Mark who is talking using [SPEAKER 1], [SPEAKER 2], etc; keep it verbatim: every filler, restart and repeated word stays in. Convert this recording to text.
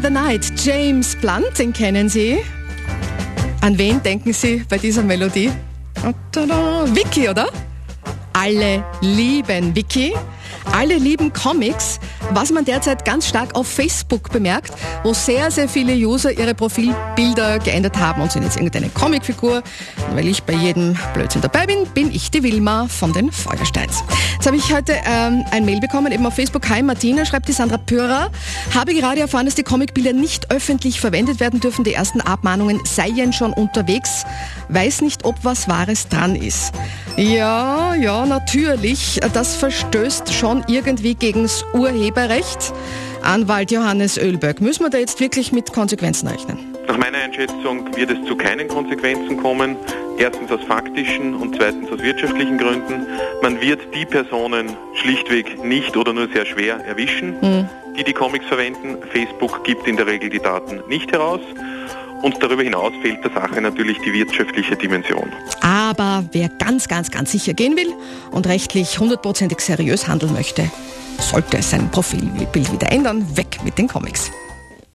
[SPEAKER 1] the Night, James Blunt, den kennen Sie. An wen denken Sie bei dieser Melodie? Vicky, oder? Alle lieben Vicky. Alle lieben Comics, was man derzeit ganz stark auf Facebook bemerkt, wo sehr, sehr viele User ihre Profilbilder geändert haben und sind jetzt irgendeine Comicfigur. Weil ich bei jedem Blödsinn dabei bin, bin ich die Wilma von den Feuersteins. Jetzt habe ich heute ähm, ein Mail bekommen, eben auf Facebook. Hi Martina, schreibt die Sandra Pürer. Habe gerade erfahren, dass die Comicbilder nicht öffentlich verwendet werden dürfen. Die ersten Abmahnungen seien schon unterwegs. Weiß nicht, ob was Wahres dran ist. Ja, ja, natürlich. Das verstößt schon irgendwie gegen das Urheberrecht. Anwalt Johannes Oelberg, müssen wir da jetzt wirklich mit Konsequenzen rechnen?
[SPEAKER 2] Nach meiner Einschätzung wird es zu keinen Konsequenzen kommen. Erstens aus faktischen und zweitens aus wirtschaftlichen Gründen. Man wird die Personen schlichtweg nicht oder nur sehr schwer erwischen, mhm. die die Comics verwenden. Facebook gibt in der Regel die Daten nicht heraus. Und darüber hinaus fehlt der Sache natürlich die wirtschaftliche Dimension.
[SPEAKER 1] Aber wer ganz, ganz, ganz sicher gehen will und rechtlich hundertprozentig seriös handeln möchte, sollte sein Profilbild wieder ändern. Weg mit den Comics.